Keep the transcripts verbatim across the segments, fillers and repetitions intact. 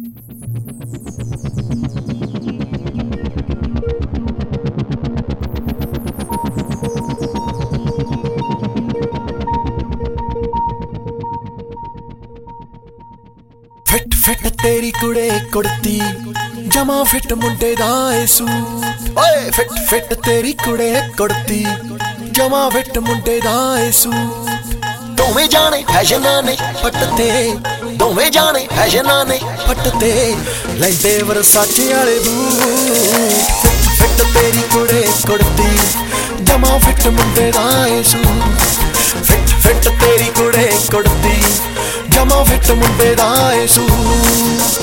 Fit fit तेरी कुड़े कुड़ती जमा फिट मुंडे दा ए सूट ओए फिट फिट तेरी कुड़े कुड़ती जमा फिट मुंडे दा ए सूट दोवें जाने फैशनां ने पटते दोवें जाने फैशनां ने पटते लैंदे वरसाचे वाले बूट फिट फिट तेरी कुड़े कुड़ती जमा फिट मुंडे दा ए सूट फिट फिट तेरी कुड़े कुड़ती जमा फिट मुंडे दा ए सूट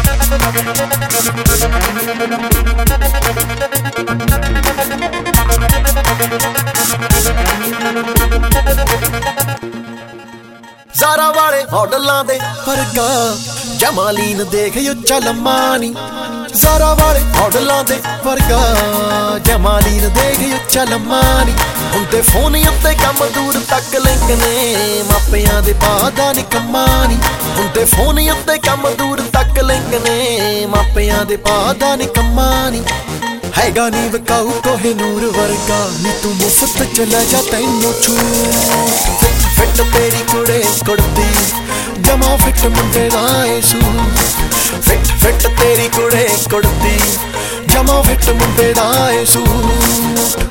ज़ारा वाले होटलां दे वर्गा जमालीन देख उच्चा लम्मा नी ज़ारा वाले होटलां दे वर्गा जमालीन देख उच्चा लम्मा नी हुंदे फोन उत्ते कम दूर तक लिंक ने मापियां दे पादा निकम्मा नी हुंदे फोन उत्ते कम दूर तक लिंक ने मापियां दे पादा निकम्मा नी हैगा नी विकाऊ कोहे नूर वर्गा नी तू मुफ्त चला जा तैनू छूट फिट फिट तेरी कुड़े कुड़ती जमा फिट मुंडे दा ए सूट फिट फिट तेरी कुड़े कुड़ती जमा फिट मुंडे दा ए सूट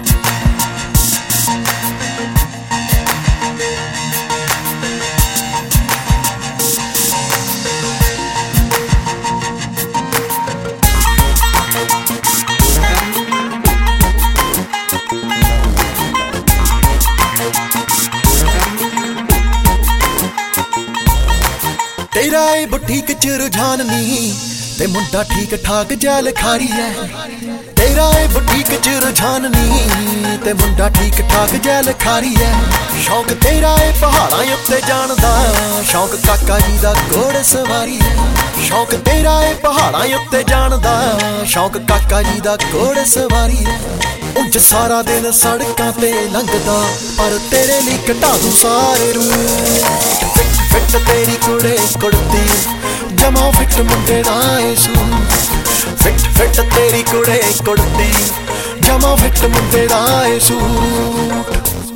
तेरा ए बुटीक च रुझान नी ते मुंडा ठीक ठाक जैल खारी है तेरा ए बुटीक च रुझान नी ते मुंडा ठीक ठाक जैल खारी है शौक तेरा ए पहाड़ां उत्ते जान दा शौक काका जी दा घोड़ सवारी है शौक तेरा ए पहाड़ां उत्ते जान दा शौक काका जी दा घोड़ सवारी है उंज सारा दिन सड़कां ते लंघदा पर तेरे लिए घटा दूं सारे रूट फिट तेरी कुड़े कुड़ती जमा फिट मुंडे दा ए सूट फिट फिट तेरी कुड़े कुड़ती जमा फिट मुंडे दा ए सूट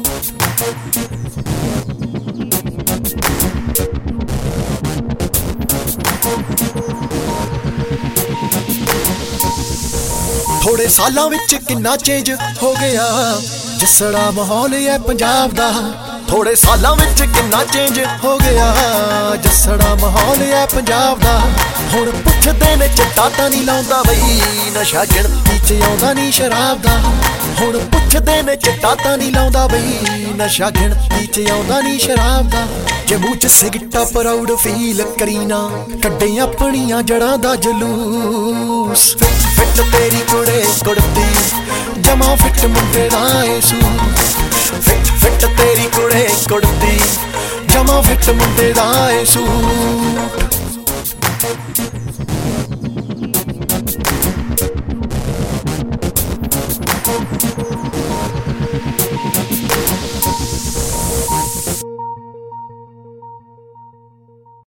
थोड़े सालां विच किन्ना चेंज हो गया जिसड़ा माहौल है पंजाब दा थोड़े सालां विच किन्ना चेंज हो गया जसड़ा माहौल है पंजाब दा हुण पुछदे ने चिट्टा तां नहीं लाउंदा बई नशा गिणती च आउंदा नहीं शराब दा हुण पुछदे ने चिट्टा तां नहीं लाउंदा बई नशा गिणती च आउंदा नहीं शराब दा जे मूंह च सिगटा प्राउड फील करीना कड्डे अपनियां जड़ां दा जलूस फिट फिट तेरी कुड़े कुड़ती जमा फिट मुंडे दा ए सूट फिट फिट तेरी कुड़े कुड़ती जमा फिट मुंडे दा ए सूट।